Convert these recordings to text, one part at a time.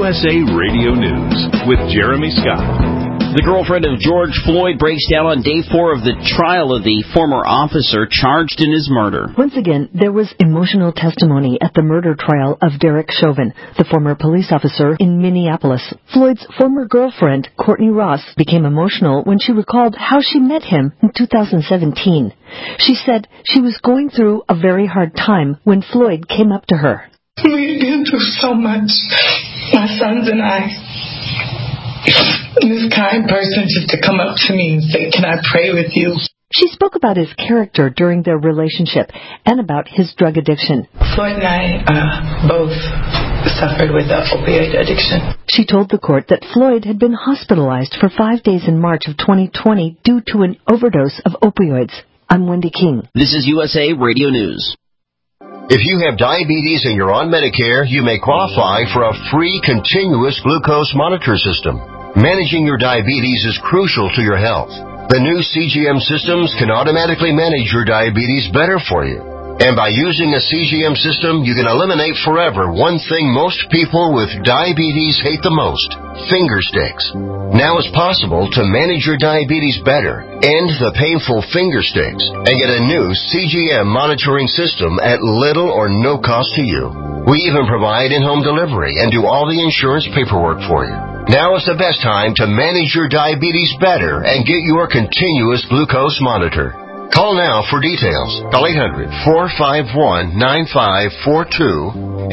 USA Radio News with Jeremy Scott. The girlfriend of George Floyd breaks down on day 4 of the trial of the former officer charged in his murder. Once again, there was emotional testimony at the murder trial of Derek Chauvin, the former police officer in Minneapolis. Floyd's former girlfriend, Courtney Ross, became emotional when she recalled how she met him in 2017. She said she was going through a very hard time when Floyd came up to her. We've been through so much, my sons and I. This kind person just to come up to me and say, "Can I pray with you?" She spoke about his character during their relationship and about his drug addiction. Floyd and I both suffered with an opioid addiction. She told the court that Floyd had been hospitalized for 5 days in March of 2020 due to an overdose of opioids. I'm Wendy King. This is USA Radio News. If you have diabetes and you're on Medicare, you may qualify for a free continuous glucose monitor system. Managing your diabetes is crucial to your health. The new CGM systems can automatically manage your diabetes better for you. And by using a CGM system, you can eliminate forever one thing most people with diabetes hate the most: finger sticks. Now it's possible to manage your diabetes better, end the painful finger sticks, and get a new CGM monitoring system at little or no cost to you. We even provide in-home delivery and do all the insurance paperwork for you. Now is the best time to manage your diabetes better and get your continuous glucose monitor. Call now for details. Call 800-451-9542.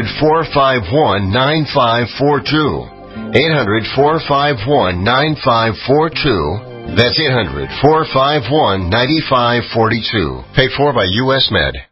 800-451-9542. 800-451-9542. That's 800-451-9542. Paid for by U.S. Med.